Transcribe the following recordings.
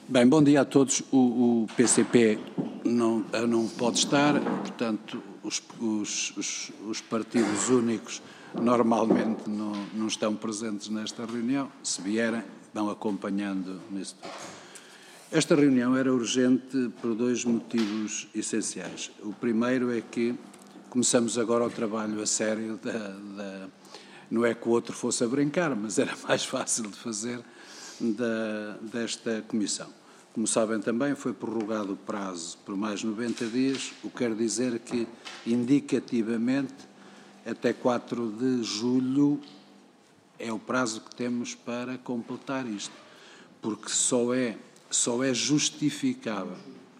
Bem, bom dia a todos. O PCP não pode estar, portanto, os partidos únicos normalmente não estão presentes nesta reunião. Se vierem, vão acompanhando nisso tudo. Esta reunião era urgente por dois motivos essenciais. O primeiro é que começamos agora o trabalho a sério não é que o outro fosse a brincar, mas era mais fácil de fazer desta comissão. Como sabem também, foi prorrogado o prazo por mais 90 dias, o que quer dizer que, indicativamente, até 4 de julho é o prazo que temos para completar isto, porque só é justificável.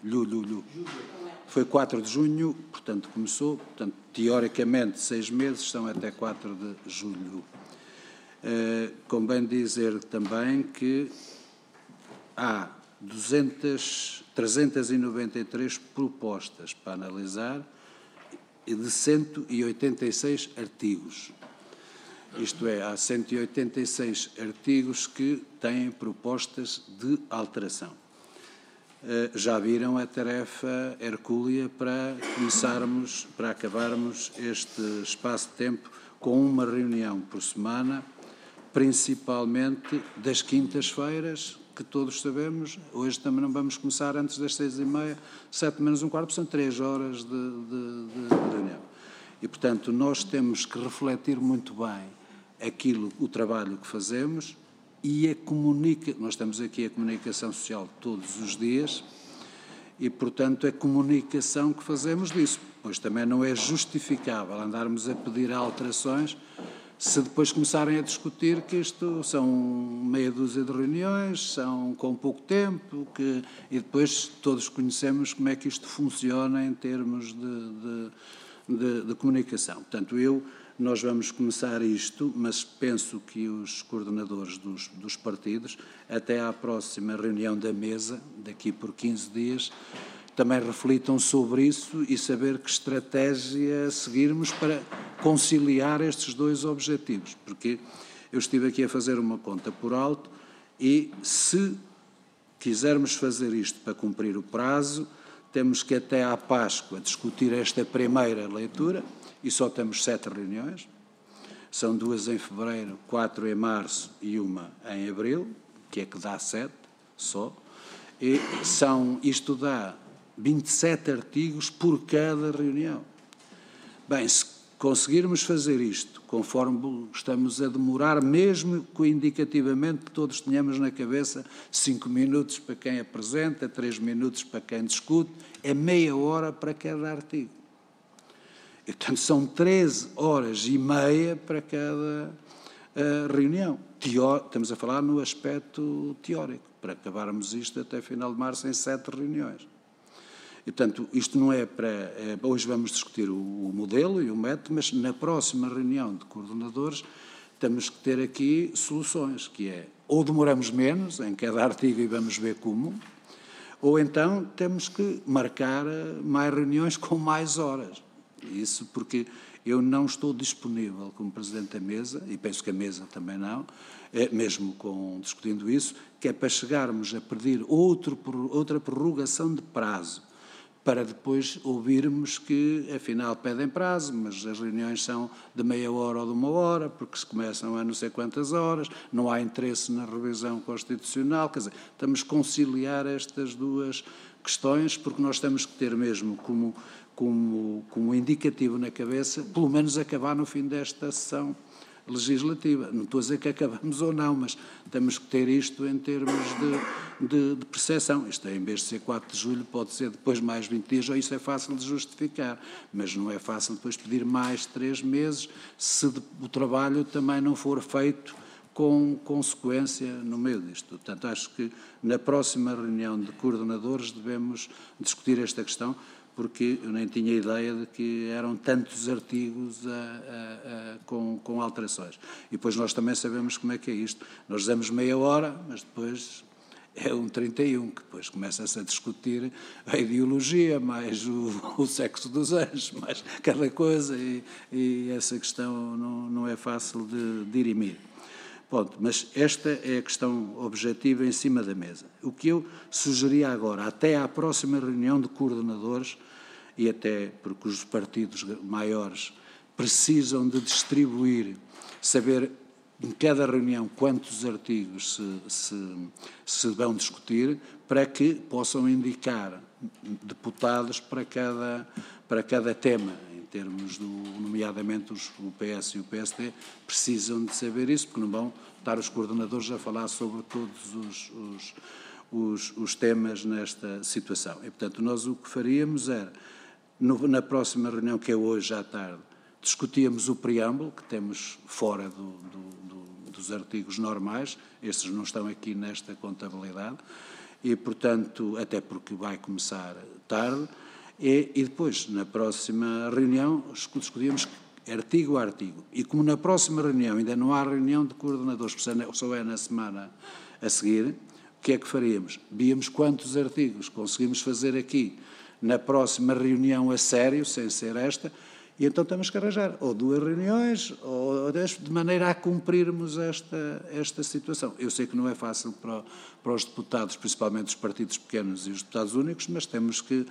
Foi 4 de junho, portanto começou, teoricamente 6 meses, são até 4 de julho. Convém dizer também que há 393 propostas para analisar e de 186 artigos. Isto é, há 186 artigos que têm propostas de alteração. Já viram a tarefa hercúlea para acabarmos este espaço de tempo com uma reunião por semana, principalmente das quintas-feiras, que todos sabemos. Hoje também não vamos começar antes das 6h30, 7 menos um quarto, são 3 horas de reunião. E, portanto, nós temos que refletir muito bem o trabalho que fazemos e nós temos aqui a comunicação social todos os dias e, portanto, a comunicação que fazemos disso. Pois também não é justificável andarmos a pedir alterações se depois começarem a discutir que isto são meia dúzia de reuniões, são com pouco tempo, e depois todos conhecemos como é que isto funciona em termos de comunicação. Portanto, nós vamos começar isto, mas penso que os coordenadores dos partidos, até à próxima reunião da mesa, daqui por 15 dias, também reflitam sobre isso e saber que estratégia seguirmos para conciliar estes dois objetivos. Porque eu estive aqui a fazer uma conta por alto e, se quisermos fazer isto para cumprir o prazo, temos que até à Páscoa discutir esta primeira leitura e só temos 7 reuniões. São 2 em fevereiro, 4 em março e 1 em abril, que é que dá 7 só. E isto dá 27 artigos por cada reunião. Bem, se conseguirmos fazer isto conforme estamos a demorar, mesmo que indicativamente todos tenhamos na cabeça 5 minutos para quem apresenta, 3 minutos para quem discute, é meia hora para cada artigo. E, portanto, são 13 horas e meia para cada reunião. Estamos a falar no aspecto teórico, para acabarmos isto até final de março em 7 reuniões. E, portanto, isto não é para... hoje vamos discutir o modelo e o método, mas na próxima reunião de coordenadores temos que ter aqui soluções, que é, ou demoramos menos em cada artigo e vamos ver como, ou então temos que marcar mais reuniões com mais horas. Isso porque eu não estou disponível como Presidente da Mesa, e penso que a Mesa também não, mesmo discutindo isso, que é para chegarmos a pedir outra prorrogação de prazo, para depois ouvirmos que, afinal, pedem prazo, mas as reuniões são de meia hora ou de 1 hora, porque se começam a não sei quantas horas, não há interesse na revisão constitucional, quer dizer, estamos a conciliar estas duas questões, porque nós temos que ter mesmo como indicativo na cabeça, pelo menos acabar no fim desta sessão legislativa. Não estou a dizer que acabamos ou não, mas temos que ter isto em termos de percepção. Isto é, em vez de ser 4 de julho, pode ser depois mais 20 dias, ou isso é fácil de justificar, mas não é fácil depois pedir mais 3 meses se o trabalho também não for feito com consequência no meio disto. Portanto, acho que na próxima reunião de coordenadores devemos discutir esta questão, porque eu nem tinha ideia de que eram tantos artigos com alterações. E depois nós também sabemos como é que é isto. Nós dizemos meia hora, mas depois é 1:31, que depois começa-se a discutir a ideologia, mais o sexo dos anjos, mais cada coisa, e essa questão não é fácil de dirimir. Ponto. Mas esta é a questão objetiva em cima da mesa. O que eu sugeria agora, até à próxima reunião de coordenadores, e até porque os partidos maiores precisam de distribuir, saber em cada reunião quantos artigos se vão discutir, para que possam indicar deputados para cada tema, em termos nomeadamente o PS e o PSD, precisam de saber isso, porque não vão estar os coordenadores a falar sobre todos os temas nesta situação. E, portanto, nós o que faríamos era, na próxima reunião, que é hoje à tarde, discutíamos o preâmbulo, que temos fora dos artigos normais, esses não estão aqui nesta contabilidade, e, portanto, até porque vai começar tarde, e depois, na próxima reunião, discutíamos artigo a artigo. E como na próxima reunião ainda não há reunião de coordenadores, só é na semana a seguir, o que é que faríamos? Víamos quantos artigos conseguimos fazer aqui na próxima reunião a sério, sem ser esta, e então temos que arranjar ou 2 reuniões, ou de maneira a cumprirmos esta situação. Eu sei que não é fácil para os deputados, principalmente os partidos pequenos e os deputados únicos, mas temos que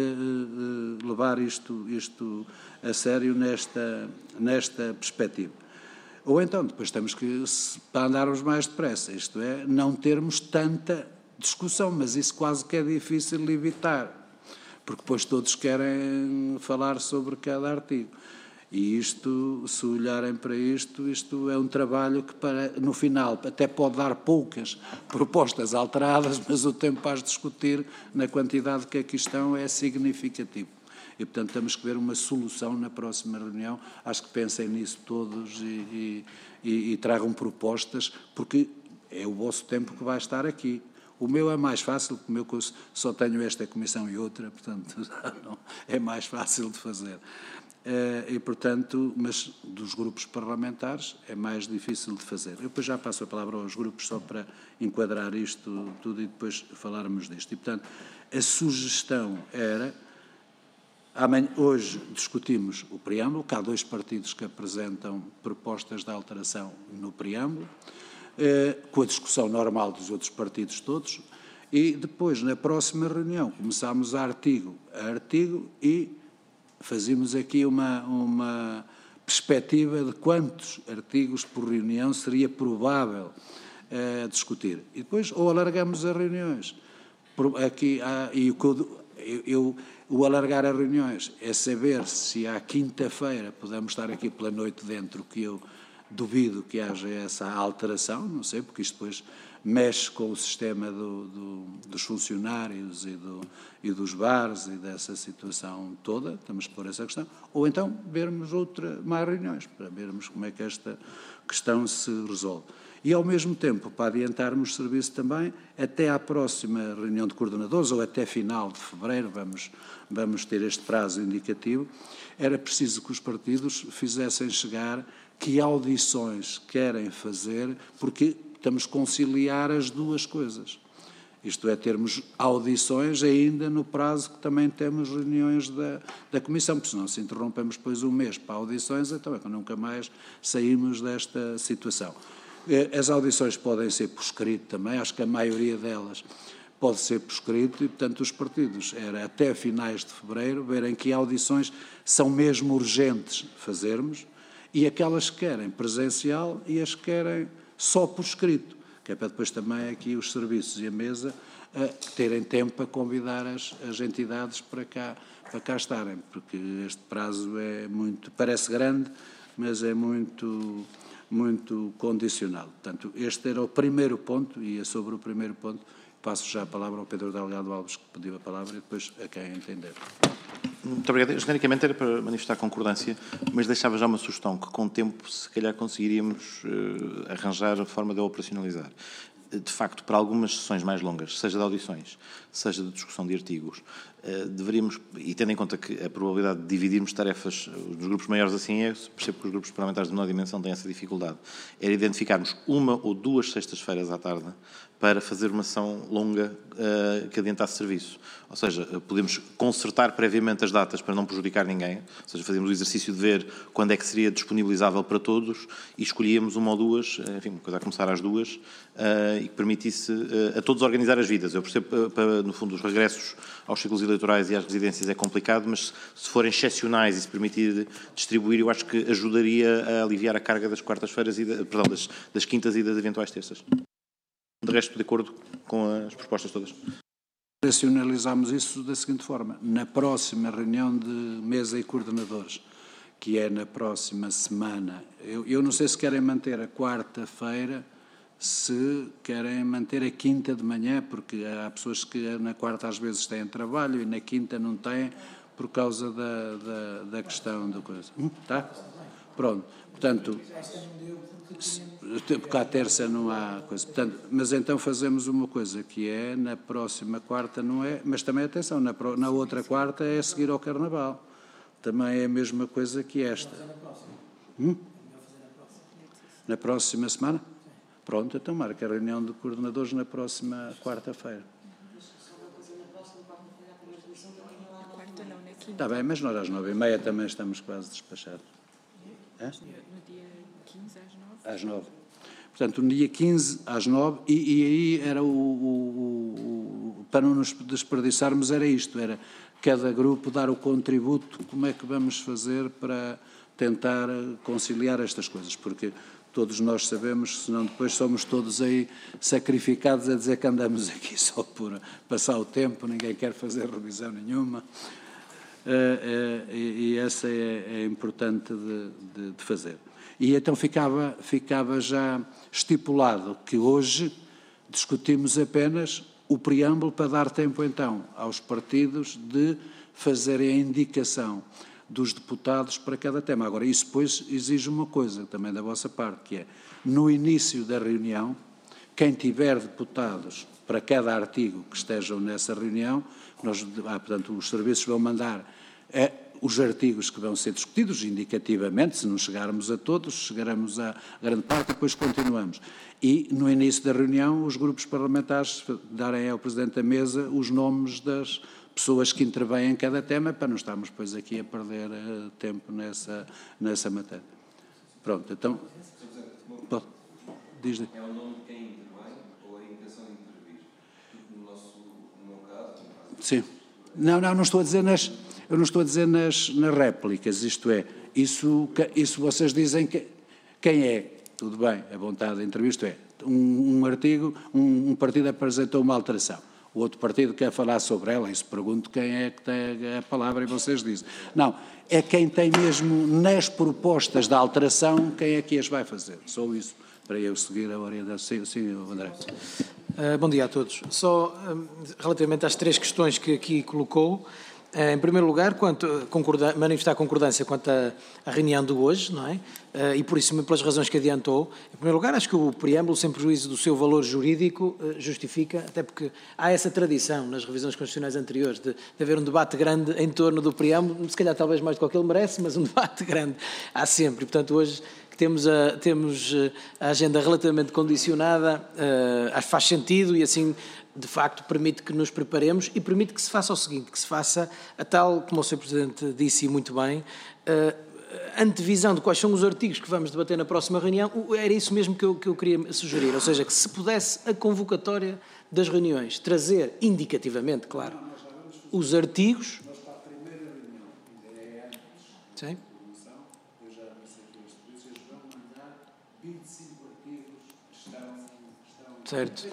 levar isto a sério nesta perspectiva. Ou então, depois temos que, para andarmos mais depressa, isto é, não termos tanta discussão, mas isso quase que é difícil evitar, porque depois todos querem falar sobre cada artigo. E isto, se olharem para isto é um trabalho que, no final, até pode dar poucas propostas alteradas, mas o tempo para as discutir, na quantidade que aqui estão, é significativo. E, portanto, temos que ver uma solução na próxima reunião. Acho que pensem nisso todos e tragam propostas, porque é o vosso tempo que vai estar aqui. O meu é mais fácil, porque o meu só tenho esta comissão e outra, portanto, não, é mais fácil de fazer. E, portanto, mas dos grupos parlamentares é mais difícil de fazer. Eu depois já passo a palavra aos grupos só para enquadrar isto tudo e depois falarmos disto. E, portanto, a sugestão era, hoje discutimos o preâmbulo, que há 2 partidos que apresentam propostas de alteração no preâmbulo, com a discussão normal dos outros partidos todos, e depois, na próxima reunião, começámos artigo a artigo e fazíamos aqui uma perspectiva de quantos artigos por reunião seria provável discutir. E depois, ou alargamos as reuniões. O alargar as reuniões é saber se à quinta-feira podemos estar aqui pela noite dentro, que eu duvido que haja essa alteração, não sei, porque isto depois mexe com o sistema dos funcionários e dos bares e dessa situação toda, temos que pôr essa questão, ou então vermos mais reuniões, para vermos como é que esta questão se resolve. E, ao mesmo tempo, para adiantarmos serviço também, até à próxima reunião de coordenadores, ou até final de fevereiro, vamos ter este prazo indicativo, era preciso que os partidos fizessem chegar que audições querem fazer, porque temos que conciliar as duas coisas. Isto é, termos audições ainda no prazo que também temos reuniões da Comissão, porque senão se interrompemos depois um mês para audições, então é que nunca mais saímos desta situação. As audições podem ser por escrito também, acho que a maioria delas pode ser por escrito, e, portanto, os partidos, era até finais de fevereiro, verem que audições são mesmo urgentes fazermos, e aquelas que querem presencial e as que querem só por escrito, que é para depois também aqui os serviços e a mesa terem tempo para convidar as entidades para cá estarem, porque este prazo parece grande, mas é muito condicional. Portanto, este era o primeiro ponto, e é sobre o primeiro ponto passo já a palavra ao Pedro Delgado Alves, que pediu a palavra, e depois a quem entender. Muito obrigado. Genericamente era para manifestar concordância, mas deixava já uma sugestão, que com o tempo se calhar conseguiríamos arranjar a forma de a operacionalizar. De facto, para algumas sessões mais longas, seja de audições, seja de discussão de artigos, deveríamos, e tendo em conta que a probabilidade de dividirmos tarefas dos grupos maiores assim é, percebo que os grupos parlamentares de menor dimensão têm essa dificuldade, era identificarmos 1 ou 2 sextas-feiras à tarde para fazer uma sessão longa que adiantasse serviço. Ou seja, podemos concertar previamente as datas para não prejudicar ninguém, ou seja, fazíamos o exercício de ver quando é que seria disponibilizável para todos e escolhíamos 1 ou 2, enfim, uma coisa a começar às 2, e que permitisse a todos organizar as vidas. Eu percebo, no fundo, os regressos aos ciclos eleitorais e às residências é complicado, mas se forem excepcionais e se permitir distribuir, eu acho que ajudaria a aliviar a carga das quartas-feiras, das quintas e das eventuais terças. De resto, de acordo com as propostas todas. Operacionalizamos isso da seguinte forma: na próxima reunião de mesa e coordenadores, que é na próxima semana, eu não sei se querem manter a quarta-feira, se querem manter a quinta de manhã, porque há pessoas que na quarta às vezes têm trabalho e na quinta não têm, por causa da questão da coisa. Tá? Pronto. Portanto, porque à terça não há coisa. Portanto, mas então fazemos uma coisa, que é na próxima quarta, não é, mas também atenção, na outra quarta é a seguir ao Carnaval. Também é a mesma coisa que esta. Na próxima semana? Pronto, então marca a reunião de coordenadores na próxima quarta-feira. Está bem, mas nós às 9h30 também estamos quase despachados. É? No dia 15 às 9. Às 9. Portanto, no dia 15 às 9, e aí era para não nos desperdiçarmos, era isto, era cada grupo dar o contributo, como é que vamos fazer para tentar conciliar estas coisas, porque todos nós sabemos, senão depois somos todos aí sacrificados a dizer que andamos aqui só por passar o tempo, ninguém quer fazer revisão nenhuma, e essa é importante de fazer. E então ficava já estipulado que hoje discutimos apenas o preâmbulo para dar tempo então aos partidos de fazerem a indicação dos deputados para cada tema. Agora, isso depois exige uma coisa também da vossa parte, que é, no início da reunião, quem tiver deputados para cada artigo que estejam nessa reunião, portanto, os serviços vão mandar os artigos que vão ser discutidos, indicativamente, se não chegarmos a todos, chegaremos a grande parte e depois continuamos. E, no início da reunião, os grupos parlamentares darem ao Presidente da Mesa os nomes das pessoas que intervêm em cada tema, para não estarmos depois aqui a perder tempo nessa matéria. Pronto, então... Diz-lhe. É o nome de quem intervém ou a indicação de intervir? No meu caso... Sim. Não estou a dizer eu não estou a dizer nas réplicas, isto é, isso vocês dizem que quem é, tudo bem, a vontade de entrevista é, um artigo, um partido apresentou uma alteração, o outro partido quer falar sobre ela, isso pergunto quem é que tem a palavra e vocês dizem. Não, é quem tem mesmo nas propostas da alteração, quem é que as vai fazer, só isso, para eu seguir a orientação. Sim, André. Bom dia a todos. Só relativamente às 3 questões que aqui colocou, em primeiro lugar, manifestar concordância quanto à reunião de hoje, não é? E por isso, pelas razões que adiantou. Em primeiro lugar, acho que o preâmbulo, sem prejuízo do seu valor jurídico, justifica, até porque há essa tradição nas revisões constitucionais anteriores de haver um debate grande em torno do preâmbulo, se calhar talvez mais do que ele merece, mas um debate grande há sempre. E, portanto, hoje que temos a agenda relativamente condicionada, faz sentido e assim... de facto, permite que nos preparemos e permite que se faça o seguinte, que se faça a tal, como o Sr. Presidente disse muito bem, antevisão de quais são os artigos que vamos debater na próxima reunião, era isso mesmo que eu queria sugerir, ou seja, que se pudesse a convocatória das reuniões trazer indicativamente, claro, os artigos... Sim. Certo.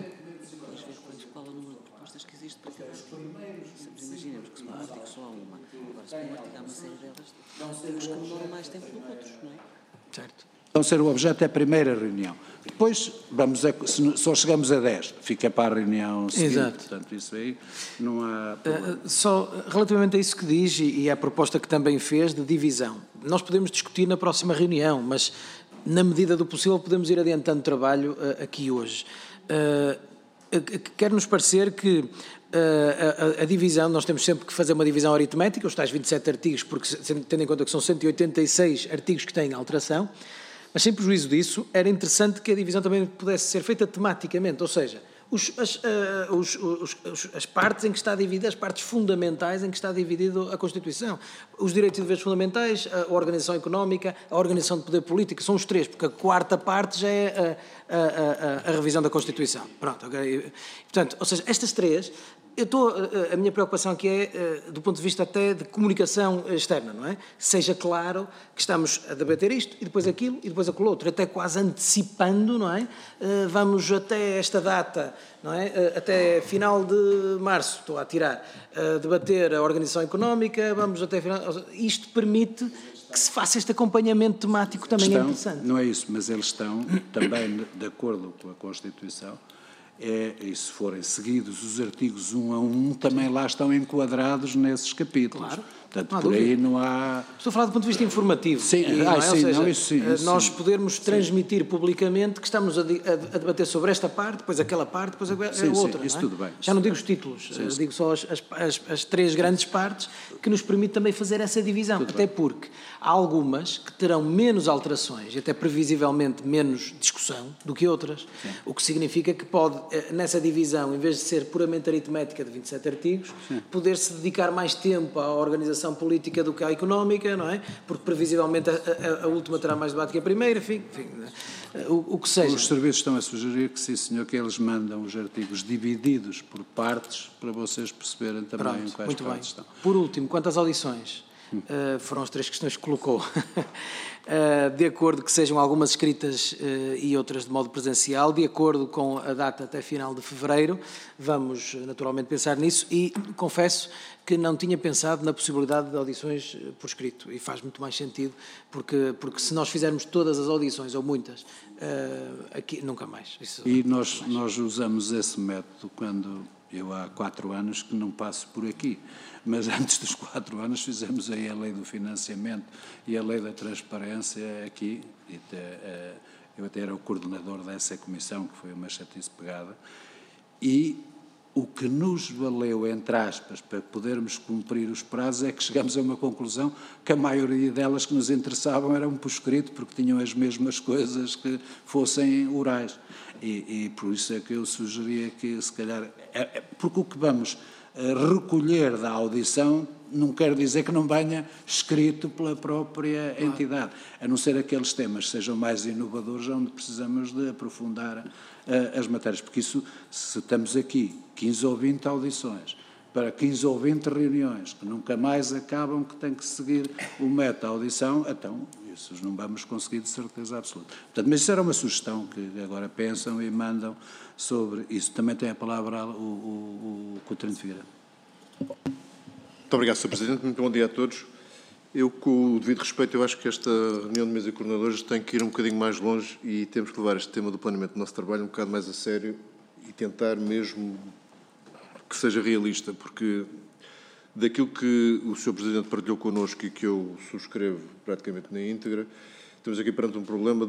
Imaginemos que se um artigo só há uma, agora se um artigo há uma série delas, temos que demorar mais tempo do que outros, não é? Certo. Então, ser o objeto é a primeira reunião. Depois, se só chegamos a 10, fica para a reunião seguinte. Exato. Portanto, isso aí não há problema. Só relativamente a isso que diz e à proposta que também fez de divisão, nós podemos discutir na próxima reunião, mas na medida do possível podemos ir adiantando o trabalho aqui hoje. quer-nos parecer que a divisão, nós temos sempre que fazer uma divisão aritmética, os tais 27 artigos, porque tendo em conta que são 186 artigos que têm alteração, mas sem prejuízo disso, era interessante que a divisão também pudesse ser feita tematicamente, ou seja, as partes em que está dividida, as partes fundamentais em que está dividida a Constituição. Os direitos e deveres fundamentais, a organização económica, a organização de poder político, são os três, porque a quarta parte já é a revisão da Constituição. Pronto, okay. Portanto, ou seja, estas três, a minha preocupação aqui é do ponto de vista até de comunicação externa, não é? Seja claro que estamos a debater isto e depois aquilo e depois aquilo outro, até quase antecipando, não é? Vamos até esta data, não é? Até final de março, estou a tirar, debater a organização económica, vamos até final... Isto permite que se faça este acompanhamento temático também é interessante. Não é isso, mas eles estão também de acordo com a Constituição. E se forem seguidos os artigos 1 a 1, também lá estão enquadrados nesses capítulos. Claro. Portanto, por aí não há... Estou a falar do ponto de vista informativo. Sim, nós podermos transmitir publicamente que estamos a debater sobre esta parte, depois aquela parte, depois a outra. Isso tudo bem. Já não digo os títulos, digo só as três grandes partes, que nos permite também fazer essa divisão. Até porque há algumas que terão menos alterações e até previsivelmente menos discussão do que outras, o que significa que pode, nessa divisão, em vez de ser puramente aritmética de 27 artigos, poder-se dedicar mais tempo à organização política do que à económica, não é? Porque previsivelmente a última terá mais debate que a primeira, enfim o que seja. Os serviços estão a sugerir que sim, senhor, que eles mandam os artigos divididos por partes para vocês perceberem também em quais partes estão. Por último, quanto às audições, foram as três questões que colocou. De acordo que sejam algumas escritas e outras de modo presencial, de acordo com a data até final de fevereiro, vamos naturalmente pensar nisso e confesso que não tinha pensado na possibilidade de audições por escrito e faz muito mais sentido porque se nós fizermos todas as audições ou muitas, aqui nunca mais. E nós usamos esse método quando eu há 4 anos que não passo por aqui, mas antes dos 4 anos fizemos aí a lei do financiamento e a lei da transparência aqui, eu até era o coordenador dessa comissão, que foi uma chatice pegada, e o que nos valeu, entre aspas, para podermos cumprir os prazos é que chegamos a uma conclusão que a maioria delas que nos interessavam eram por escrito, porque tinham as mesmas coisas que fossem orais. E por isso é que eu sugeria que, se calhar, porque o que vamos recolher da audição não quer dizer que não venha escrito pela própria entidade, a não ser aqueles temas que sejam mais inovadores, onde precisamos de aprofundar as matérias, porque isso, se estamos aqui 15 ou 20 audições, para 15 ou 20 reuniões, que nunca mais acabam, que tem que seguir o meta-audição, então isso não vamos conseguir de certeza absoluta. Portanto, mas isso era uma sugestão que agora pensam e mandam sobre isso. Também tem a palavra o Coutinho de Figueiredo. Muito obrigado, Sr. Presidente. Muito bom dia a todos. Eu, com o devido respeito, eu acho que esta reunião de mesa de coordenadores tem que ir um bocadinho mais longe e temos que levar este tema do planeamento do nosso trabalho um bocado mais a sério e tentar mesmo que seja realista, porque daquilo que o Sr. Presidente partilhou connosco e que eu subscrevo praticamente na íntegra, estamos aqui perante um problema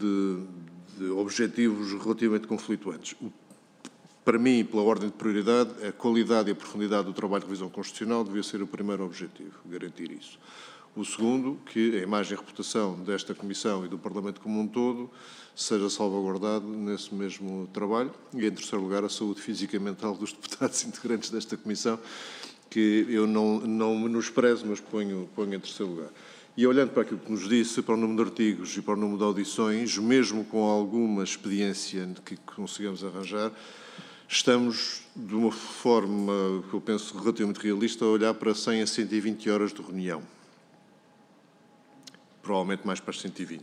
de objetivos relativamente conflituantes. Para mim, pela ordem de prioridade, a qualidade e a profundidade do trabalho de revisão constitucional devia ser o primeiro objetivo, garantir isso. O segundo, que a imagem e a reputação desta Comissão e do Parlamento como um todo seja salvaguardado nesse mesmo trabalho. E, em terceiro lugar, a saúde física e mental dos deputados integrantes desta Comissão, que eu não menosprezo, mas ponho em terceiro lugar. E olhando para aquilo que nos disse, para o número de artigos e para o número de audições, mesmo com alguma expediência que consigamos arranjar, estamos, de uma forma que eu penso relativamente realista, a olhar para 100 a 120 horas de reunião. Provavelmente mais para as 120.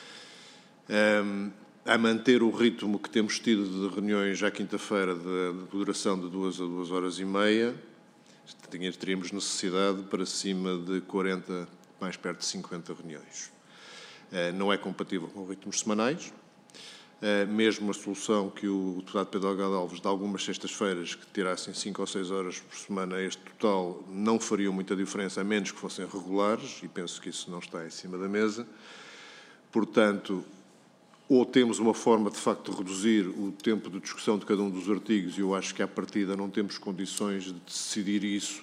A manter o ritmo que temos tido de reuniões à quinta-feira de duração de 2 a 2 horas e meia, teríamos necessidade para cima de 40, mais perto de 50 reuniões. Não é compatível com ritmos semanais. Mesmo a solução que o deputado Pedro Delgado Alves, de algumas sextas-feiras, que tirassem 5 ou 6 horas por semana, este total não faria muita diferença, a menos que fossem regulares, e penso que isso não está em cima da mesa. Portanto, ou temos uma forma, de facto, de reduzir o tempo de discussão de cada um dos artigos, e eu acho que, à partida, não temos condições de decidir isso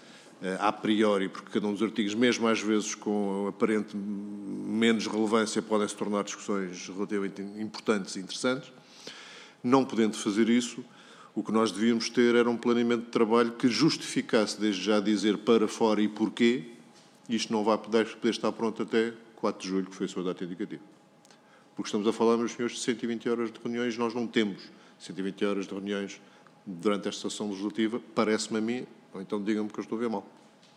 a priori, porque cada um dos artigos, mesmo às vezes com aparente menos relevância, podem se tornar discussões relativamente importantes e interessantes. Não podendo fazer isso, o que nós devíamos ter era um planeamento de trabalho que justificasse, desde já, dizer para fora e porquê. Isto não vai poder estar pronto até 4 de julho, que foi a sua data indicativa. Porque estamos a falar, meus senhores, de 120 horas de reuniões. Nós não temos 120 horas de reuniões durante esta sessão legislativa, parece-me a mim, ou então digam-me que eu estou a ver mal.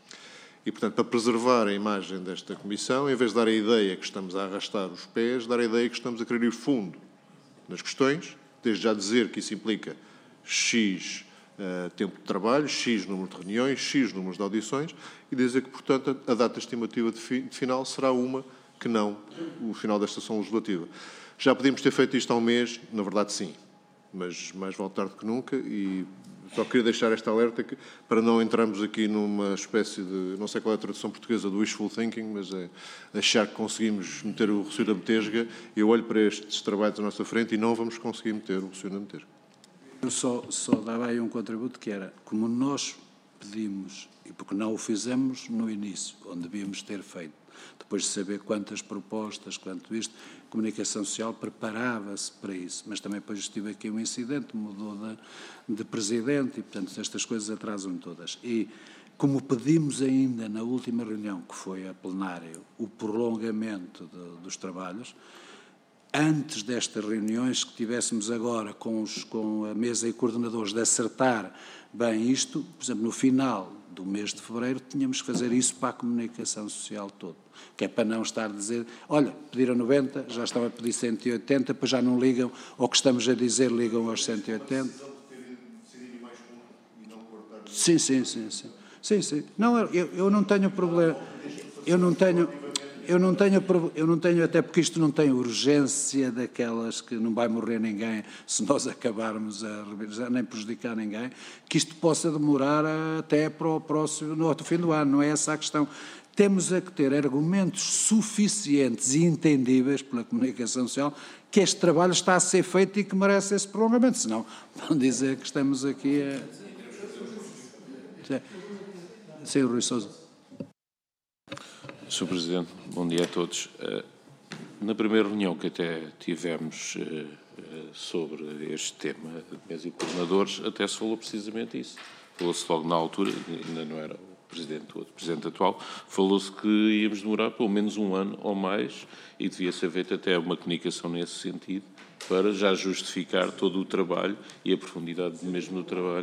E, portanto, para preservar a imagem desta Comissão, em vez de dar a ideia que estamos a arrastar os pés, dar a ideia que estamos a querer ir fundo nas questões, desde já dizer que isso implica X tempo de trabalho, X número de reuniões, X números de audições, e dizer que, portanto, a data estimativa de final será uma que não o final desta sessão legislativa. Já podíamos ter feito isto há um mês, na verdade sim, mas mais vale tarde que nunca, e só queria deixar esta alerta para não entrarmos aqui numa espécie de, não sei qual é a tradução portuguesa do wishful thinking, mas é achar que conseguimos meter o Rossio na Betesga. Eu olho para estes trabalhos à nossa frente e não vamos conseguir meter o Rossio na Betesga. Eu só dava aí um contributo que era, como nós pedimos, e porque não o fizemos no início, onde devíamos ter feito, depois de saber quantas propostas, quanto isto, a comunicação social preparava-se para isso, mas também depois tive aqui um incidente, mudou de presidente e, portanto, estas coisas atrasam todas. E, como pedimos ainda na última reunião, que foi a plenário, o prolongamento dos trabalhos, antes destas reuniões que tivéssemos agora com a mesa e coordenadores de acertar bem isto, por exemplo, no final do mês de fevereiro, tínhamos que fazer isso para a comunicação social toda, que é para não estar a dizer, olha, pediram 90, já estão a pedir 180, depois já não ligam, ou o que estamos a dizer ligam aos 180. Sim. Não, eu não tenho problema, eu não tenho, até porque isto não tem urgência daquelas que não vai morrer ninguém se nós acabarmos a revisar, nem prejudicar ninguém, que isto possa demorar até para o próximo, no outro fim do ano, não é essa a questão. Temos a que ter argumentos suficientes e entendíveis pela comunicação social que este trabalho está a ser feito e que merece esse prolongamento, senão vão dizer que estamos aqui a... Sim, Rui Sousa. Sr. Presidente, bom dia a todos. Na primeira reunião que até tivemos sobre este tema de mesa e coordenadores, até se falou precisamente isso. Falou-se logo na altura, ainda não era o Presidente atual, falou-se que íamos demorar pelo menos um ano ou mais e devia ser feita até uma comunicação nesse sentido para já justificar todo o trabalho e a profundidade mesmo do trabalho.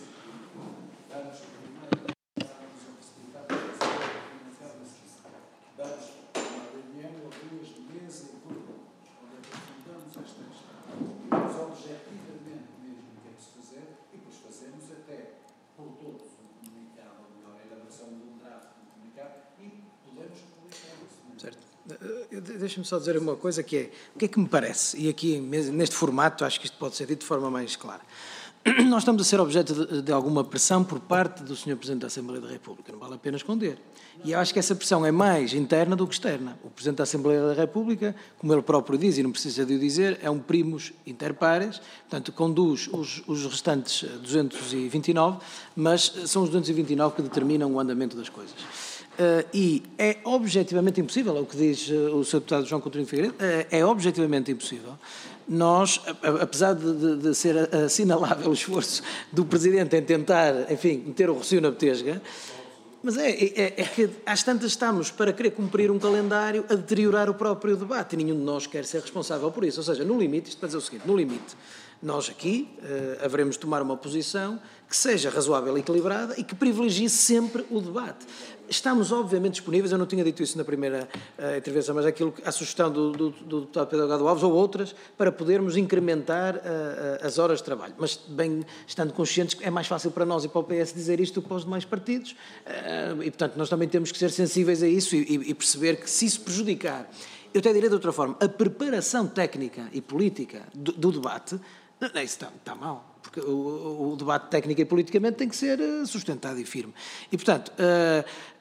Deixa-me só dizer uma coisa que é, o que é que me parece, e aqui neste formato acho que isto pode ser dito de forma mais clara. Nós estamos a ser objeto de alguma pressão por parte do Sr. Presidente da Assembleia da República, não vale a pena esconder. E eu acho que essa pressão é mais interna do que externa. O Presidente da Assembleia da República, como ele próprio diz, e não precisa de o dizer, é um primus inter pares, portanto conduz os restantes 229, mas são os 229 que determinam o andamento das coisas. E é objetivamente impossível, é o que diz o Sr. Deputado João Coutinho Figueiredo, é objetivamente impossível. Nós, apesar de ser assinalável o esforço do Presidente em tentar, enfim, meter o Rossio na Betesga, mas é que às tantas estamos, para querer cumprir um calendário, a deteriorar o próprio debate, e nenhum de nós quer ser responsável por isso. Ou seja, no limite, isto para dizer o seguinte, no limite, nós aqui haveremos de tomar uma posição que seja razoável e equilibrada e que privilegie sempre o debate. Estamos, obviamente, disponíveis, eu não tinha dito isso na primeira intervenção, mas a sugestão do deputado Pedro Delgado Alves ou outras, para podermos incrementar as horas de trabalho. Mas, bem, estando conscientes que é mais fácil para nós e para o PS dizer isto do que para os demais partidos, e, portanto, nós também temos que ser sensíveis a isso e perceber que, se isso prejudicar, eu até direi de outra forma, a preparação técnica e política do debate, isso está mal. Porque o debate técnico e politicamente tem que ser sustentado e firme. E, portanto,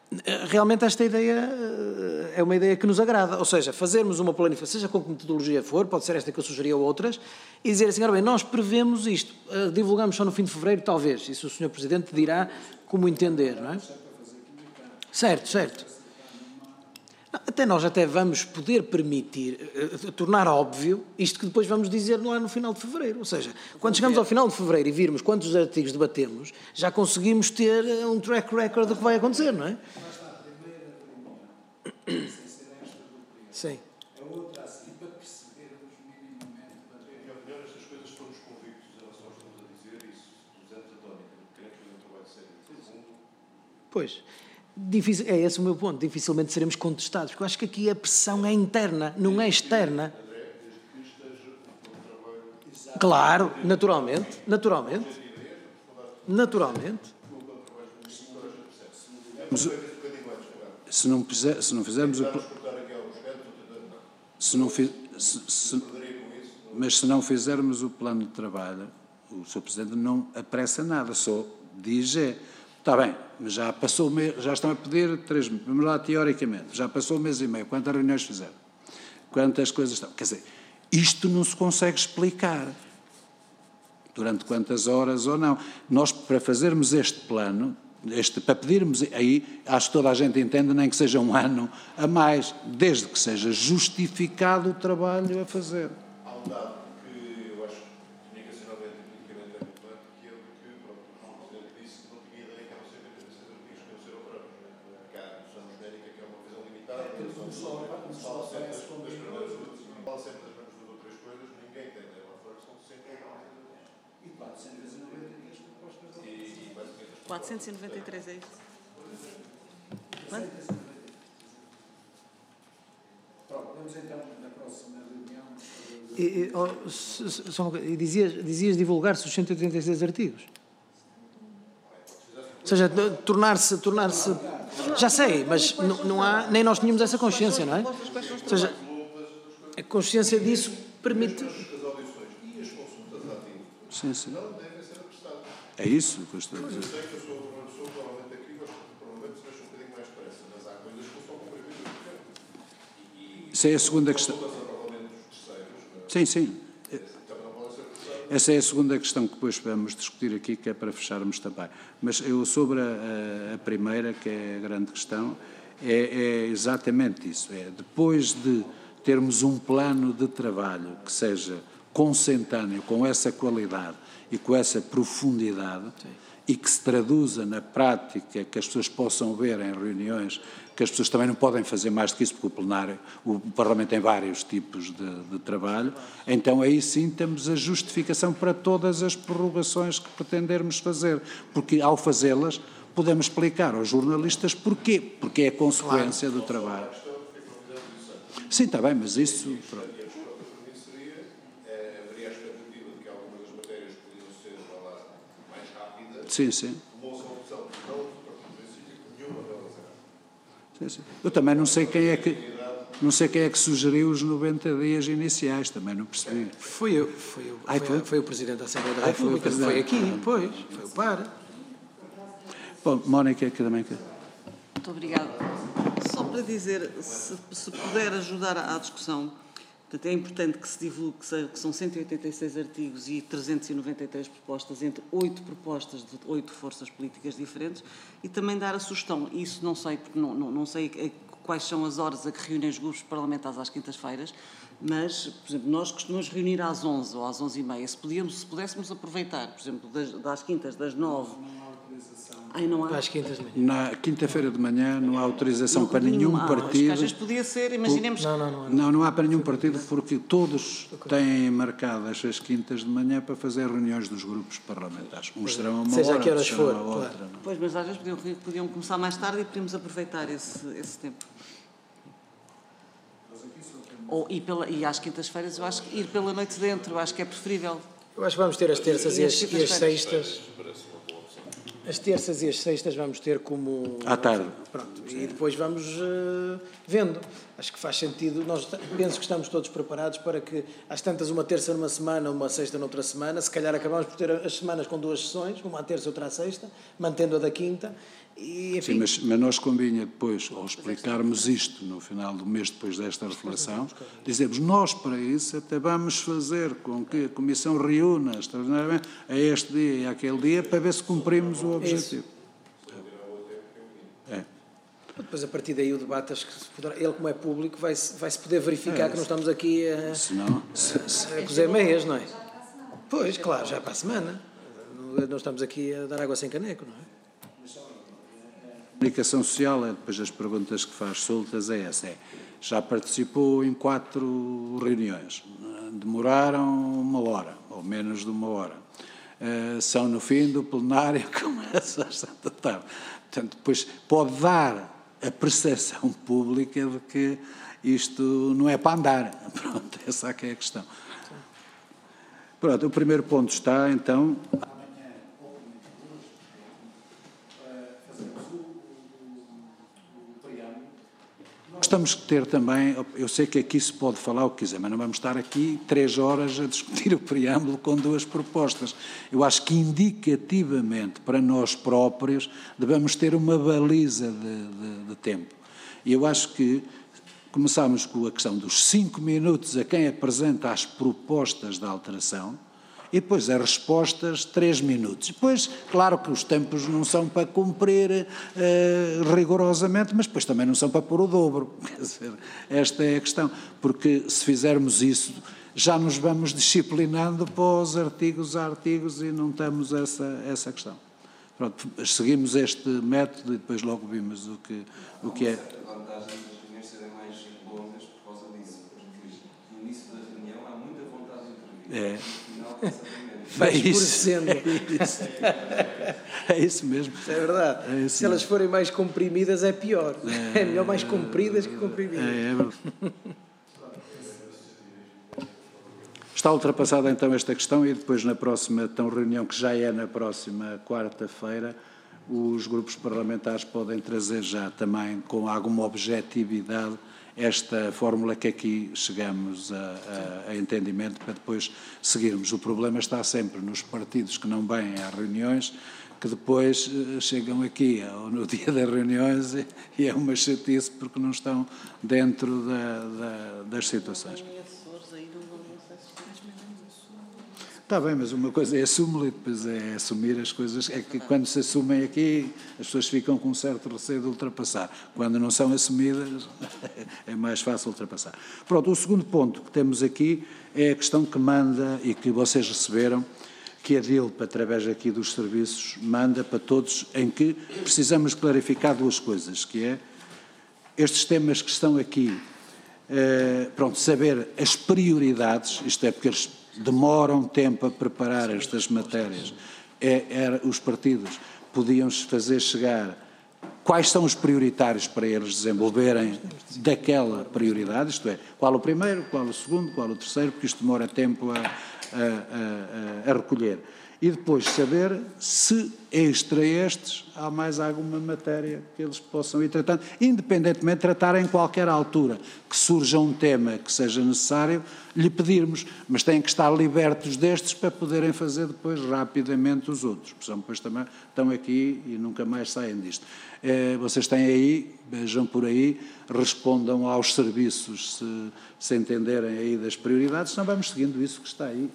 Realmente esta ideia é uma ideia que nos agrada, ou seja, fazermos uma planificação, seja com que metodologia for, pode ser esta que eu sugeri ou outras, e dizer assim, ora bem, nós prevemos isto, divulgamos só no fim de fevereiro, talvez, isso o Sr. Presidente dirá como entender, não é? Certo. Até nós vamos poder permitir, tornar óbvio isto que depois vamos dizer lá no final de fevereiro. Ou seja, quando chegamos ao final de fevereiro e virmos quantos artigos debatemos, já conseguimos ter um track record do que vai acontecer, não é? Sim. A outra assim, para percebermos minimamente. Em minha opinião, estas coisas estamos convictos em relação ao que estamos a dizer e se pusermos a tónica, queremos fazer um trabalho sério. Pois. É esse o meu ponto. Dificilmente seremos contestados, porque eu acho que aqui a pressão é interna, não é externa. Claro, naturalmente. Se não fizermos mas se não fizermos o plano de trabalho, o Sr. Presidente não apressa nada, só diz está bem, mas já passou já estão a pedir 3 meses, vamos lá teoricamente, já passou 1 mês e meio, quantas reuniões fizeram? Quantas coisas estão? Quer dizer, isto não se consegue explicar durante quantas horas ou não. Nós, para fazermos este plano, para pedirmos, aí acho que toda a gente entende, nem que seja 1 ano a mais, desde que seja justificado o trabalho a fazer. Há um dado que eu acho que comunicacionalmente e politicamente é relevante, que é o que o Presidente disse que não tinha ideia que eram 186 artigos que iam ser alterados. Cá, nos anos médica, que é uma visão limitada, fala sempre das primeiras duas ou três coisas, ninguém tem ideia lá fora, são 193 propostas. 493 é isso? Pronto, vamos então na próxima reunião. E dizias divulgar-se os 186 artigos? Ou seja, tornar-se... Já sei, mas não há... Nem nós tínhamos essa consciência, não é? Ou seja, a consciência disso permite... Sim. É isso que eu estou a dizer. Eu sei que eu sou uma pessoa que provavelmente aqui gosto de provavelmente se deixa um bocadinho mais depressa, mas há coisas que eu só compreendo. Essa é a segunda questão. Sim. Essa é a segunda questão que depois vamos discutir aqui, que é para fecharmos também. Mas eu, sobre a primeira, que é a grande questão, é exatamente isso. É depois de termos um plano de trabalho que seja consentâneo, com essa qualidade e com essa profundidade, sim, e que se traduza na prática, que as pessoas possam ver em reuniões, que as pessoas também não podem fazer mais do que isso, porque o Parlamento tem vários tipos de trabalho, então aí sim temos a justificação para todas as prorrogações que pretendermos fazer, porque ao fazê-las podemos explicar aos jornalistas porquê, porque é a consequência do trabalho. Sim, está bem, mas isso... Sim. Sim. Eu também não sei quem é que sugeriu os 90 dias iniciais, também não percebi. Foi o Presidente da Assembleia da República, foi aqui, foi o PAR. Bom, Mónica, que também quer. Muito obrigada. Só para dizer, se puder ajudar à discussão, portanto, é importante que se divulgue que são 186 artigos e 393 propostas, entre 8 propostas de 8 forças políticas diferentes, e também dar a sugestão, isso não sei, porque não sei quais são as horas a que reúnem os grupos parlamentares às quintas-feiras, mas, por exemplo, nós costumamos reunir às 11 ou às 11h30, se pudéssemos aproveitar, por exemplo, das quintas, das 9... não há? Às quintas de manhã. Na quinta-feira de manhã não há autorização para nenhum partido. Às vezes podia ser, imaginemos... Não há para nenhum partido, porque todos têm marcadas as quintas de manhã para fazer reuniões dos grupos parlamentares. Uns serão a uma hora, outros serão a outra. Claro. Pois, mas às vezes podiam começar mais tarde e podíamos aproveitar esse tempo. E às quintas-feiras, eu acho que ir pela noite dentro, eu acho que é preferível. Eu acho que vamos ter as terças e as sextas. As terças e as sextas vamos ter como... À tarde. Pronto, e depois vamos vendo. Acho que faz sentido. Penso que estamos todos preparados para que, às tantas, uma terça numa semana, uma sexta noutra semana, se calhar acabamos por ter as semanas com 2 sessões, uma à terça e outra à sexta, mantendo a da quinta. E, enfim... Sim, mas nós convinha depois, ao explicarmos isto no final do mês, depois desta reflexão, dizemos, nós para isso até vamos fazer com que a Comissão reúna extraordinariamente a este dia e àquele dia para ver se cumprimos o objetivo. Depois, a partir daí, o debate, acho que ele, como é público, vai-se poder verificar que não estamos aqui a cozer meias, não é? Pois, claro, já para a semana. Não estamos aqui a dar água sem caneco, não é? A comunicação social, depois das perguntas que faz soltas, é essa. Já participou em 4 reuniões. Demoraram 1 hora, ou menos de 1 hora. São no fim do plenário, começa às 7 da tarde. Portanto, depois pode dar a percepção pública de que isto não é para andar. Pronto, essa é que é a questão. Pronto, o primeiro ponto está, então... Nós temos que ter também, eu sei que aqui se pode falar o que quiser, mas não vamos estar aqui 3 horas a discutir o preâmbulo com 2 propostas. Eu acho que indicativamente para nós próprios devemos ter uma baliza de tempo. E eu acho que começámos com a questão dos 5 minutos a quem apresenta as propostas de alteração, e depois as respostas 3 minutos. Depois, claro que os tempos não são para cumprir rigorosamente, mas depois também não são para pôr o dobro. Quer dizer, esta é a questão, porque se fizermos isso, já nos vamos disciplinando para os artigos a artigos e não temos essa questão. Pronto, seguimos este método e depois logo vimos o que é. A vantagem das reuniões serem mais longas por causa disso, porque no início da reunião há muita vontade de intervir. Vai escurecendo. É isso mesmo. É verdade. É isso. Se elas forem mais comprimidas é pior. É melhor mais compridas que comprimidas. É verdade. Está ultrapassada então esta questão e depois na próxima reunião, que já é na próxima quarta-feira, os grupos parlamentares podem trazer já também com alguma objetividade esta fórmula que aqui chegamos a entendimento para depois seguirmos. O problema está sempre nos partidos que não vêm às reuniões, que depois chegam aqui no dia das reuniões e é uma chatice porque não estão dentro das situações. Está bem, mas uma coisa é assumi-lo e depois é assumir as coisas. É que quando se assumem aqui, as pessoas ficam com um certo receio de ultrapassar. Quando não são assumidas, é mais fácil ultrapassar. Pronto, o segundo ponto que temos aqui é a questão que manda e que vocês receberam, que a DILP, através aqui dos serviços, manda para todos, em que precisamos clarificar 2 coisas, que é estes temas que estão aqui, saber as prioridades, isto é, porque eles demoram tempo a preparar estas matérias. Os partidos podiam fazer chegar quais são os prioritários para eles desenvolverem daquela prioridade, isto é, qual o primeiro, qual o segundo, qual o terceiro, porque isto demora tempo a recolher. E depois saber se extra estes há mais alguma matéria que eles possam ir tratando, independentemente de tratar em qualquer altura que surja um tema que seja necessário, lhe pedirmos, mas têm que estar libertos destes para poderem fazer depois rapidamente os outros, porque depois também estão aqui e nunca mais saem disto. Vocês têm aí, vejam por aí, respondam aos serviços se entenderem aí das prioridades, senão vamos seguindo isso que está aí.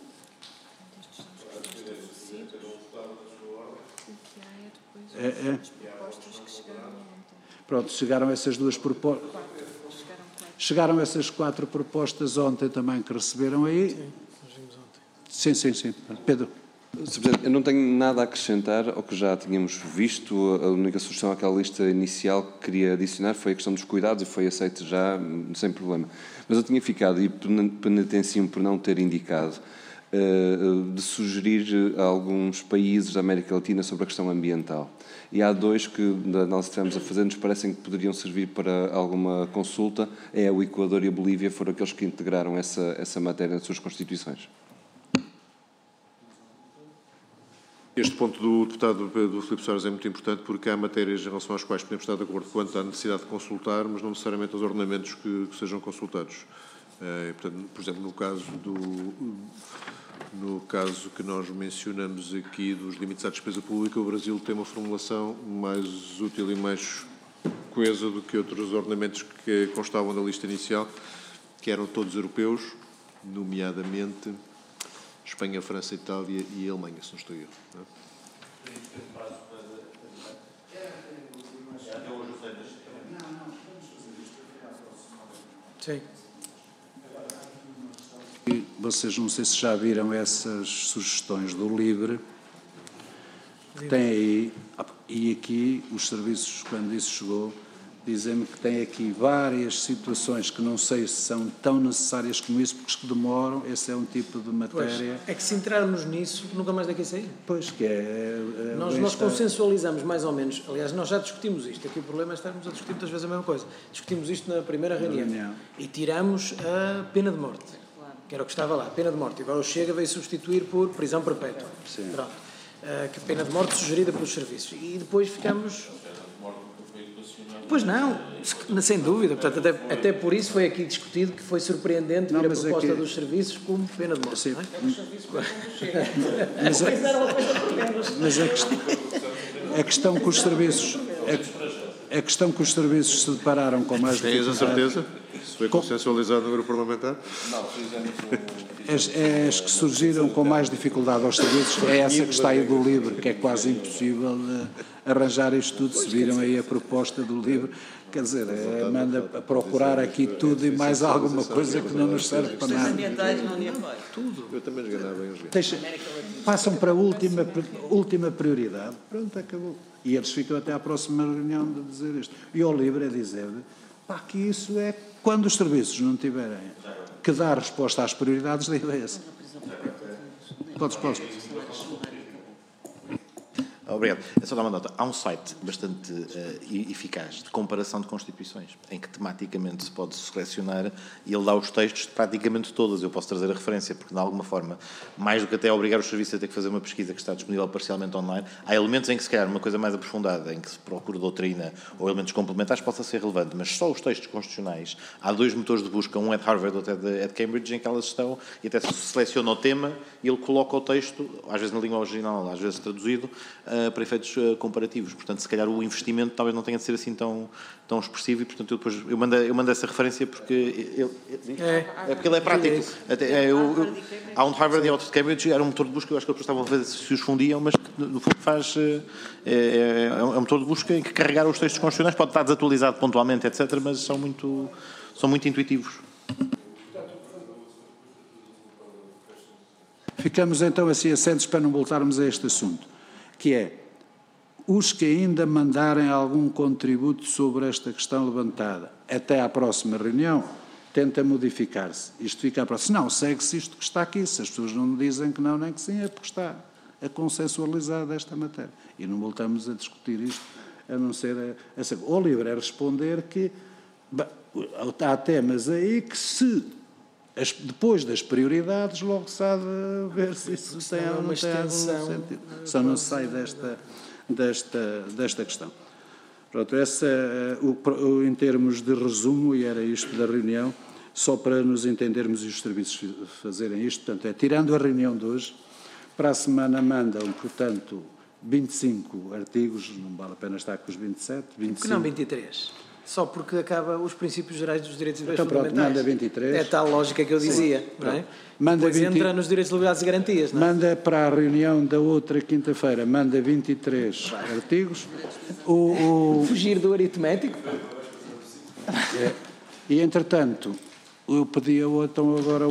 Pronto, chegaram essas 2 propostas. Chegaram essas 4 propostas ontem também que receberam aí. Sim. Pedro. Sr. Presidente, eu não tenho nada a acrescentar ao que já tínhamos visto. A única sugestão àquela lista inicial que queria adicionar foi a questão dos cuidados e foi aceito já sem problema. Mas eu tinha ficado, e penitencio-me por não ter indicado, de sugerir a alguns países da América Latina sobre a questão ambiental. E há 2 que, da análise que estamos a fazer, nos parecem que poderiam servir para alguma consulta. É o Equador e a Bolívia, foram aqueles que integraram essa matéria nas suas constituições. Este ponto do deputado do Filipe Soares é muito importante porque há matérias em relação às quais podemos estar de acordo quanto à necessidade de consultar, mas não necessariamente aos ordenamentos que sejam consultados. Portanto, por exemplo, no caso que nós mencionamos aqui dos limites à despesa pública, o Brasil tem uma formulação mais útil e mais coesa do que outros ordenamentos que constavam na lista inicial, que eram todos europeus, nomeadamente Espanha, França, Itália e Alemanha, se não estou eu. Sim. Vocês não sei se já viram essas sugestões do LIVRE, que tem aí, e aqui os serviços, quando isso chegou, dizem-me que tem aqui várias situações que não sei se são tão necessárias como isso, porque que demoram, esse é um tipo de matéria... Pois, é que se entrarmos nisso, nunca mais daqui a sair. Pois, que Nós consensualizamos mais ou menos, aliás, nós já discutimos isto, aqui o problema é estarmos a discutir muitas vezes a mesma coisa. Discutimos isto na primeira reunião e tiramos a pena de morte, que era o que estava lá, pena de morte. Agora o Chega veio substituir por prisão perpétua. Sim. Pronto. Que pena de morte sugerida pelos serviços. E depois ficamos... Pois não, sem dúvida. Portanto, até por isso foi aqui discutido que foi surpreendente ver a proposta dos serviços como pena de morte. Sim. Não é? Mas a questão que os serviços... A questão que os serviços se depararam com mais dificuldade... Tens a certeza? Isso foi consensualizado no grupo parlamentar? Não, fizemos As que surgiram com mais dificuldade aos serviços é essa que está aí do LIVRE, que é quase impossível arranjar isto tudo. Se viram aí a proposta do LIVRE, quer dizer, manda a procurar aqui tudo e mais alguma coisa que não nos serve para nada. Ambientais não ia bem. Tudo. Eu também ganhava bem os Passam para a última prioridade. Pronto, acabou. E eles ficam até à próxima reunião de dizer isto. E ao LIVRE é dizer-lhe que isso é quando os serviços não tiverem que dar resposta às prioridades da IBS. Podes. Obrigado. É só dar uma nota. Há um site bastante eficaz de comparação de constituições, em que tematicamente se pode selecionar e ele dá os textos de praticamente todas. Eu posso trazer a referência, porque de alguma forma, mais do que até obrigar os serviços a ter que fazer uma pesquisa que está disponível parcialmente online, há elementos em que se calhar uma coisa mais aprofundada, em que se procura doutrina ou elementos complementares, possa ser relevante. Mas só os textos constitucionais, há 2 motores de busca, um é de Harvard, outro é de Cambridge, em que elas estão, e até se seleciona o tema e ele coloca o texto, às vezes na língua original, às vezes traduzido, para efeitos comparativos. Portanto, se calhar o investimento talvez não tenha de ser assim tão expressivo e, portanto, eu mando essa referência porque porque ele é prático. Há um de Harvard e outro de Cambridge, era um motor de busca, eu acho que eles estavam a ver se os fundiam, mas que, no fundo, faz... É um motor de busca em que carregar os textos constitucionais pode estar desatualizado pontualmente, etc., mas são muito intuitivos. Ficamos então assim assentos para não voltarmos a este assunto, que é os que ainda mandarem algum contributo sobre esta questão levantada até à próxima reunião, tenta modificar-se. Isto fica à próxima. Se não, segue-se isto que está aqui. Se as pessoas não dizem que não nem que sim, é porque está a consensualizar esta matéria. E não voltamos a discutir isto, a não ser... O LIVRE é responder que há temas aí que depois das prioridades logo se há de ver se isso tem ou não tem algum sentido. Só não se sai desta questão. Pronto, em termos de resumo, e era isto da reunião, só para nos entendermos e os serviços fazerem isto, portanto, tirando a reunião de hoje, para a semana mandam, portanto, 25 artigos, não vale a pena estar com os 27, 25. Porque não 23? Só porque acaba os princípios gerais dos direitos e deveres fundamentais. Manda 23. É tal lógica que eu dizia, não é? Depois entra nos direitos, liberdades e garantias, não é? Manda para a reunião da outra quinta-feira, manda 23 artigos. Fugir do aritmético. E, entretanto, eu pedi então agora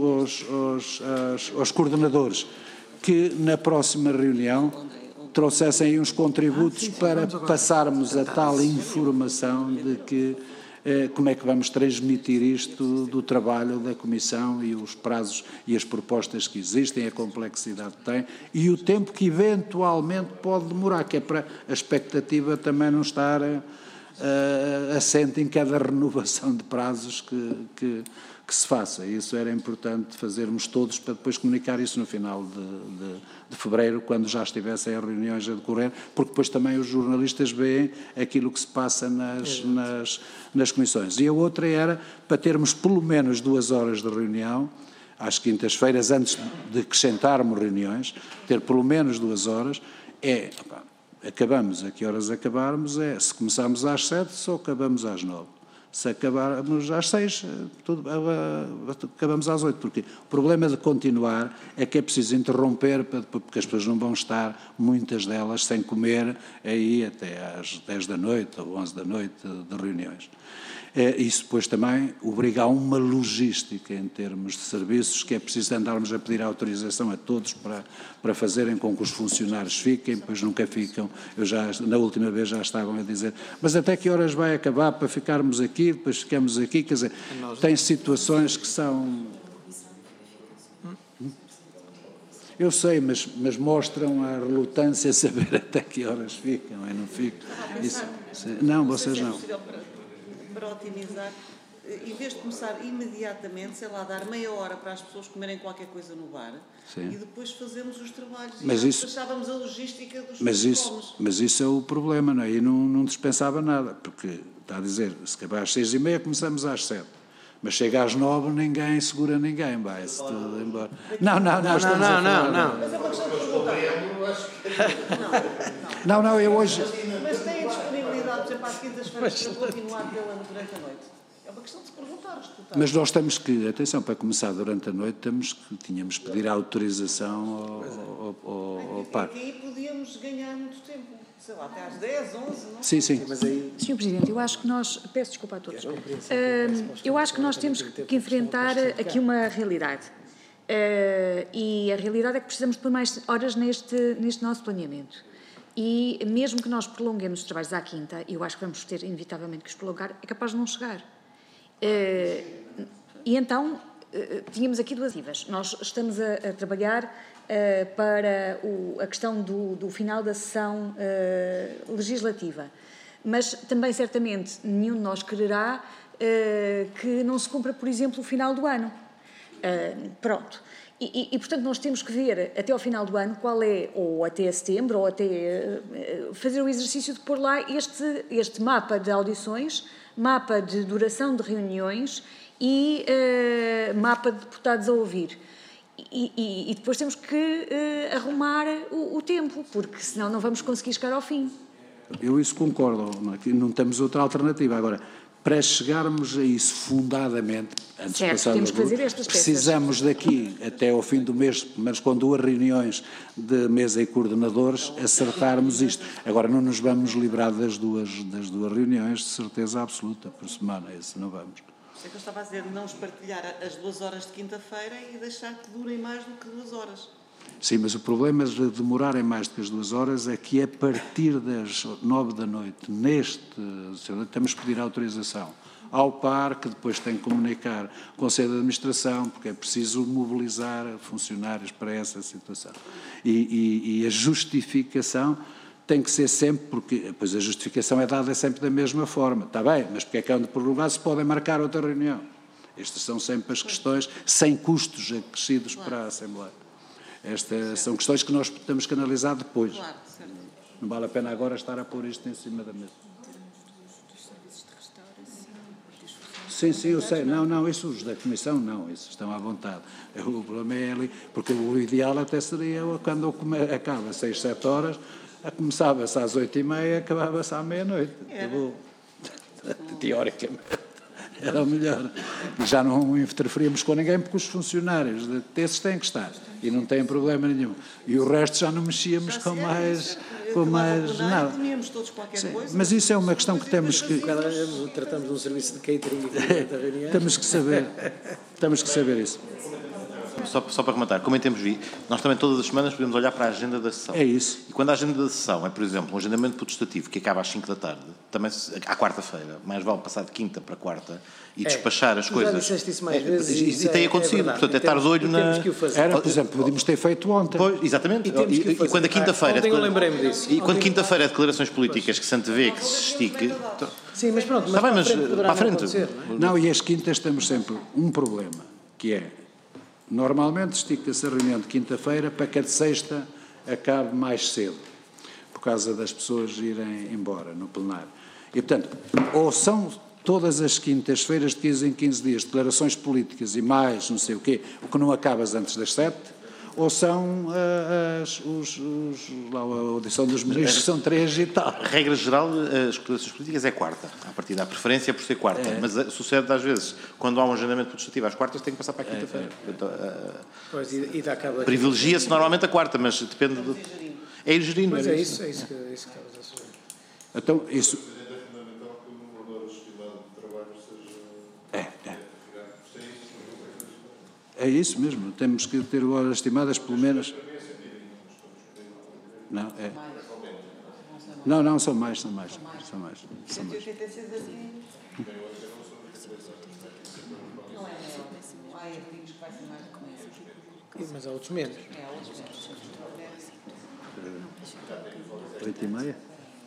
aos coordenadores que na próxima reunião trouxessem aí uns contributos para passarmos a tal informação de que como é que vamos transmitir isto do trabalho da Comissão e os prazos e as propostas que existem, a complexidade que tem e o tempo que eventualmente pode demorar, que é para a expectativa também não estar assente em cada renovação de prazos que se faça. Isso era importante fazermos todos para depois comunicar isso no final de fevereiro, quando já estivessem as reuniões a decorrer, porque depois também os jornalistas veem aquilo que se passa nas comissões. E a outra era para termos pelo menos 2 horas de reunião, às quintas-feiras, antes de acrescentarmos reuniões, ter pelo menos 2 horas, acabamos, a que horas acabarmos, se começarmos às 7, só acabamos às 9. Se acabarmos às 6, acabamos às 8. Porque o problema de continuar é que é preciso interromper, porque as pessoas não vão estar, muitas delas, sem comer aí até às 10 da noite ou 11 da noite de reuniões. Isso depois também obriga a uma logística em termos de serviços, que é preciso andarmos a pedir autorização a todos para fazerem com que os funcionários fiquem, depois nunca ficam. Na última vez já estavam a dizer, mas até que horas vai acabar para ficarmos aqui, depois ficamos aqui, quer dizer, tem situações que são... Eu sei, mas mostram a relutância a saber até que horas ficam e não ficam. Não, vocês não. Para otimizar, em vez de começar imediatamente, sei lá, dar meia hora para as pessoas comerem qualquer coisa no bar, sim, e depois fazermos os trabalhos. Mas e deixávamos a logística dos mas isso é o problema, não é? E não dispensava nada, porque está a dizer, se acabar às 6h30, começamos às 7. Mas chega às 9, ninguém segura ninguém, vai-se tudo embora. Não. Não. Mas é uma questão de perguntar. Não, eu hoje... Mas têm disponibilidade, por exemplo, às quintas-feiras para continuar durante a noite? É uma questão de se perguntar aos deputados. Mas nós temos que, atenção, para começar durante a noite, tínhamos que pedir autorização ao par. E aí podíamos ganhar muito tempo. Sei lá, até às 10, 11, não? Sim. Sr. Presidente, eu acho que nós... Peço desculpa a todos. Eu acho que nós temos que enfrentar aqui uma realidade. E a realidade é que precisamos de pôr mais horas neste nosso planeamento. E mesmo que nós prolonguemos os trabalhos à quinta, eu acho que vamos ter inevitavelmente que os prolongar, é capaz de não chegar. E então, tínhamos aqui 2 alternativas. Nós estamos a trabalhar para a questão do final da sessão legislativa. Mas também, certamente, nenhum de nós quererá que não se cumpra, por exemplo, o final do ano. Pronto. E, portanto, nós temos que ver até ao final do ano qual é, ou até setembro, ou até fazer o exercício de pôr lá este mapa de audições, mapa de duração de reuniões e mapa de deputados a ouvir. E depois temos que arrumar o tempo, porque senão não vamos conseguir chegar ao fim. Eu isso concordo, não temos outra alternativa. Agora, para chegarmos a isso fundadamente, antes de passar temos que fazer estas precisamos daqui até ao fim do mês, mas com 2 reuniões de mesa e coordenadores, acertarmos isto. Agora não nos vamos livrar das duas reuniões, de certeza absoluta, por semana, isso não vamos. É que eu estava a dizer, não espartilhar as 2 horas de quinta-feira e deixar que durem mais do que 2 horas. Sim, mas o problema de demorarem mais do que as 2 horas é que a partir das 9 da noite, temos que pedir autorização ao par, que depois tem que comunicar com o Conselho de Administração, porque é preciso mobilizar funcionários para essa situação. E a justificação tem que ser sempre, porque depois a justificação é dada sempre da mesma forma. Está bem, mas porque é que hão de prorrogar se podem marcar outra reunião? Estas são sempre as questões sem custos acrescidos para a Assembleia. Estas são questões que nós temos que analisar depois. Claro, certo. Não vale a pena agora estar a pôr isto em cima da mesa. Sim, eu sei. Não, isso os da Comissão não, isso estão à vontade. O problema é ali, porque o ideal até seria quando acaba 6, 7 horas, começava-se às 8h30, acabava-se à meia-noite. Teoricamente. Era o melhor. Já não interferíamos com ninguém porque os funcionários desses têm que estar e não têm problema nenhum. E o resto já não mexíamos com mais nada. Comíamos todos qualquer coisa. Mas isso é uma questão que temos que... Tratamos de um serviço de catering da reunião. Temos que saber isso. só para rematar, como temos visto, nós também todas as semanas podemos olhar para a agenda da sessão. É isso. E quando a agenda da sessão é, por exemplo, um agendamento potestativo que acaba às 5 da tarde, também à quarta-feira, mais vale passar de quinta para quarta e despachar as coisas. Já disseste isso mais vezes. E tem acontecido, portanto, é estar de olho na... Era, por exemplo, podíamos ter feito ontem. Pois, exatamente. E quando a quinta-feira... Ontem eu lembrei-me disso. E quando quinta-feira é declarações políticas que se antevê que se estique... Sim, mas pronto, Está bem, mas para a frente. Não, e as quintas temos sempre um problema, que é, normalmente estica-se a reunião de quinta-feira para que a de sexta acabe mais cedo, por causa das pessoas irem embora no plenário. E, portanto, ou são todas as quintas-feiras de 15 em 15 dias declarações políticas e mais não sei o quê, o que não acabas antes das 7, ou são a audição dos ministros, são 3 e tal. A regra geral, as declarações políticas é quarta. A partir da preferência por ser quarta. Mas sucede às vezes, quando há um agendamento potestativo às quartas, tem que passar para a quinta-feira. Pois, e dá cabo. Privilegia-se normalmente a quarta, mas depende do... É ir gerindo. Mas é isso que estavas a sugerir. Então, isso... É fundamental que o número de horas estimado de trabalho seja... É isso mesmo, temos que ter horas estimadas pelo menos... Não, é... Não, são mais. 186 artigos. Não é, há artigos que vai ser mais do que isso. Mas há outros menos. É, há outros menos. 8h30?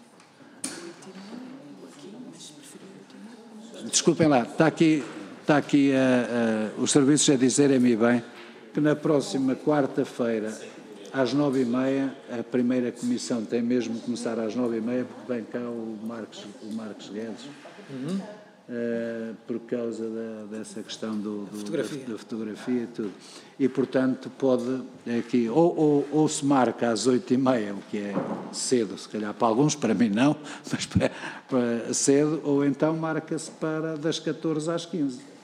Desculpem lá, está aqui os serviços a dizerem-me bem que na próxima quarta-feira, às 9h30, a primeira comissão tem mesmo que começar às 9h30, porque vem cá o Marcos Guedes, por causa dessa questão da fotografia e tudo. E, portanto, pode aqui, ou se marca às 8h30, o que é cedo, se calhar para alguns, para mim não, mas para cedo, ou então marca-se para das 14 às 15.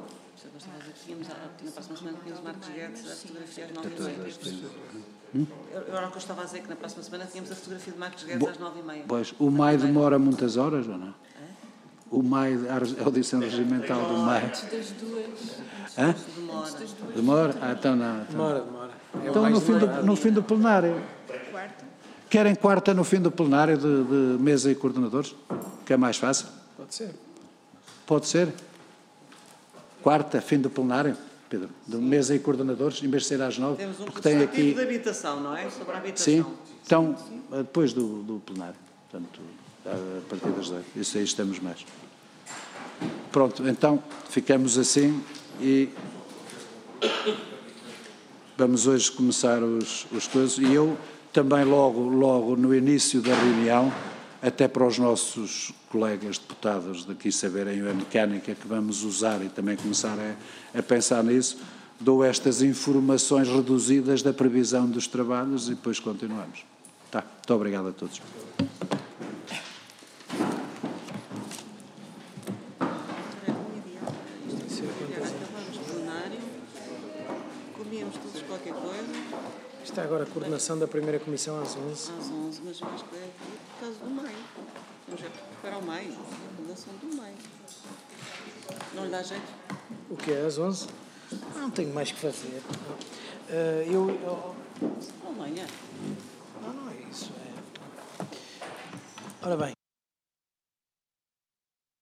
Na próxima semana tínhamos Marcos Guedes a fotografia às 9h30. Agora o que eu estava a dizer é que na próxima semana tínhamos a fotografia de Marcos Guedes às 9h30. Pois, o MAI demora muitas horas ou não? O MAI, a audição regimental do MAI. Antes das duas. Hã? Demora? Então não. Demora. Então no fim do plenário. Quarta. Querem quarta no fim do plenário de mesa e coordenadores? Que é mais fácil? Pode ser. Pode ser? Quarta, fim do plenário, Pedro, de mesa e coordenadores, em vez de ser às 9. Temos um porque tem aqui de habitação, não é? Sobre a habitação. Sim, então, depois do plenário, portanto, a partir das 10. Isso aí estamos mais. Pronto, então, ficamos assim e vamos hoje começar os coisas. E eu também logo no início da reunião, até para os nossos colegas deputados daqui saberem a mecânica que vamos usar e também começar a pensar nisso, dou estas informações reduzidas da previsão dos trabalhos e depois continuamos. Tá, muito obrigado a todos. Comíamos todos qualquer coisa. Está agora a coordenação da primeira comissão às 11. Às 11, mas eu acho que é por causa do maio. Vamos já preparar o maio, a coordenação do maio. Não lhe dá jeito? O que é às 11? Não tenho mais que fazer. Amanhã. Não é isso. Ora bem.